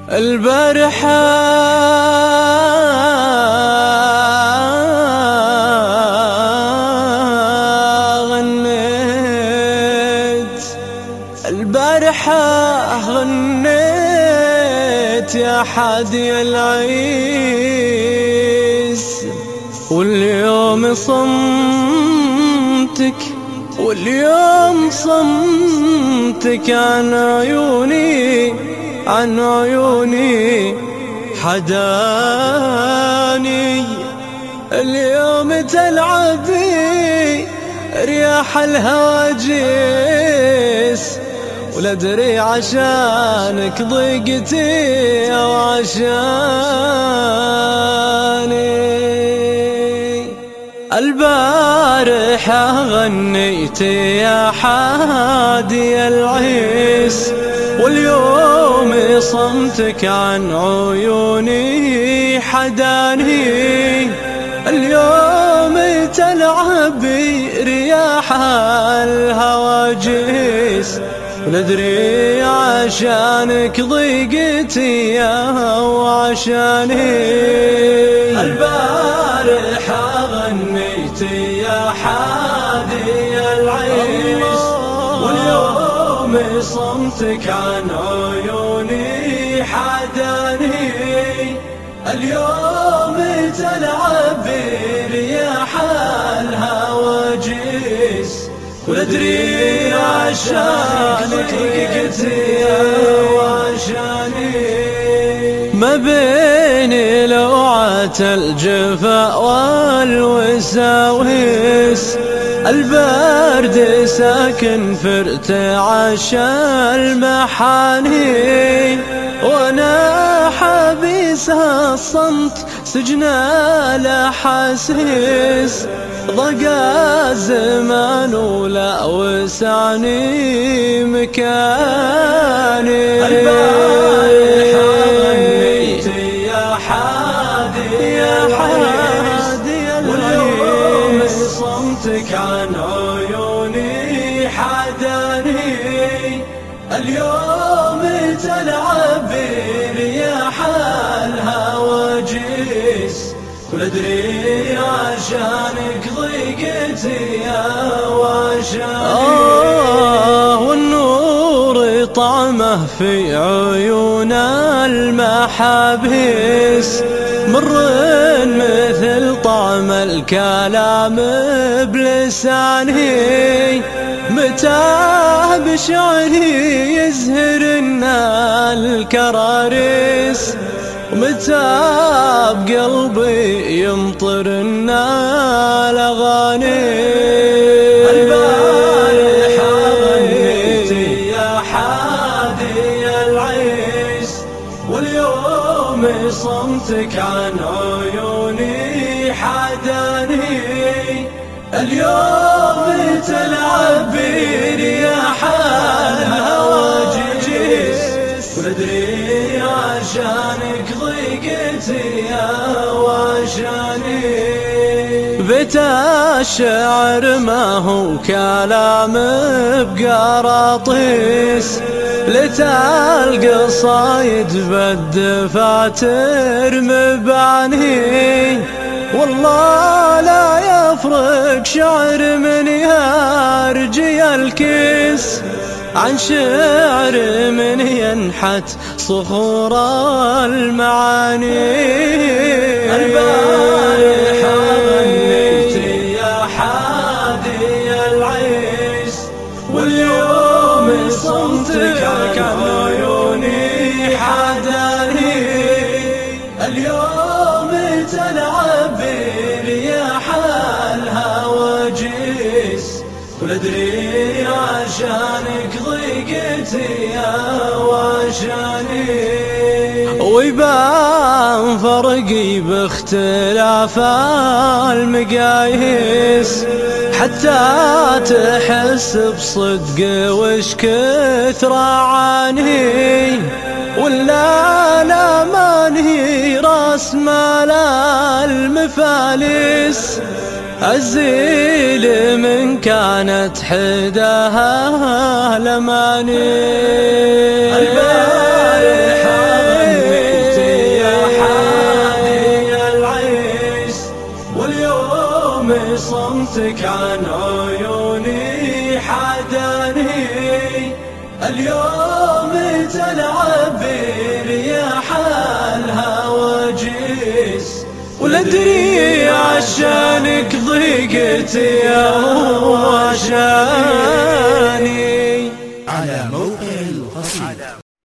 البارحة غنيت يا حادي العيس، واليوم صمتك عن عيوني حداني. اليوم تلعب بي رياح الهواجس، ولا ادري عشانك ضيقتي او عشاني. البارحة غنيت يا حادي العيس، واليوم صمتك عن عيوني حداني. اليوم تلعب بي رياح الهواجس، وندري عشانك ضيقتي او عشاني. البارحة غنيت يا حادي العيس، واليوم صمتك عن عيوني حداني. اليوم تلعب برياح الهواجس، وندري عشانك ضيقتي وعشاني. ما بين لوعة الجفا والوساوس، البرد ساكن في ارتعاش المحاني، وانا حبيس الصمت سجن الاحاسيس. ضاق الزمان ولا وسعني مكاني. البارحة غنيت يا حادي العيس، واليوم صمتك عن عيوني حداني. اليوم تلعب برياح الهواجس، وندري عشانك ضيقتي وعشاني. والنور طعمه في عيون المحابس، مر مثل طعم الكلام بلساني. متى بشعري يزهرنا الكراريس، ومتى بقلبي يمطرنا الأغاني. البارحة غنيت يا حادي العيس، واليوم صمتك عن عيوني حداني. اليوم تلعب برياح الهواجس، وندري عشانك ضيقتي وعشاني. بيت الشعر ما هو كلام بقراطيس، لتلقى صايد بالدفاتر مباني. والله لا يفرق شعر من يرجي الكيس عن شعر من ينحت صخور المعاني. البارحة غنيت يا حادي العيس، واليوم صمتك عن عيوني حداني. اليوم تلعب برياح الهواجس، وندري عشانك ضيقتي وعشاني. ويبان فرقي باختلاف المقاييس، حتى تحس بصدق وش كثر عاني. ولا لا ماني راس مال المفاليس، الزيل من كانت حداها لماني. البارحة اليوم صمتك عن عيوني حداني، اليوم تلعب برياح الهواجس، ولا ادري عشانك ضيقتي او عشاني. على